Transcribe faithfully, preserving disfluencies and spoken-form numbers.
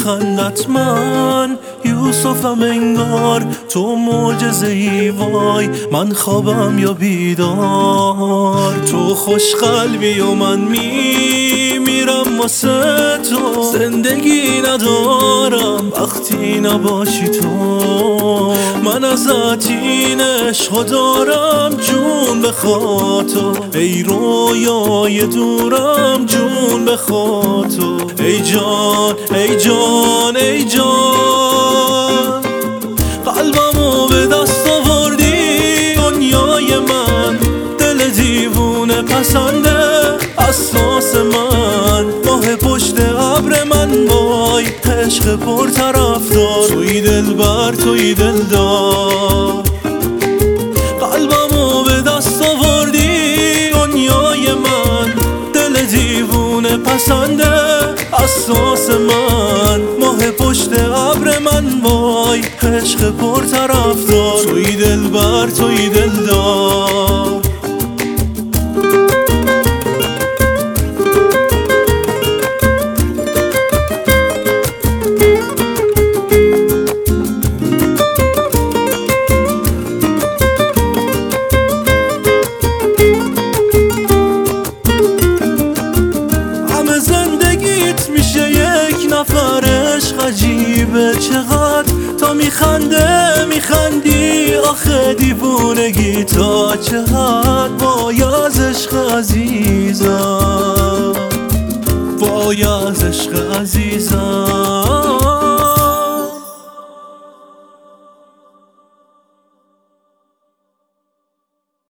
خندت من یوسفم انگار تو معجزه‌ای، وای من خوابم یا بیدار. تو خوش قلبی و من میمیرم واسه تو، زندگی ندارم وقتی نباشی تو. من ازت این عشقو دارم جون بخواد تو، ای رویای دورم جون بخواد تو. ای جان ای جان ای جان، قلبمو به دست آوردی، دنیای من دل دیوونه پسنده اساس من، ماه پشت ابر من، وای عشق پر طرفدار، توی دلبر توی دلدار. قلبمو به دست آوردی، دنیای من دل دیوونه پسنده اساس من، ماه پشت ابر من، وای عشق پر طرفدار، توی دلبر توی دلدار. عشق عجیبه چقدر تا میخنده میخندی، آخه دیوونگی تا چقدر، وای از عشق عزیزم، وای از عشق عزیزم.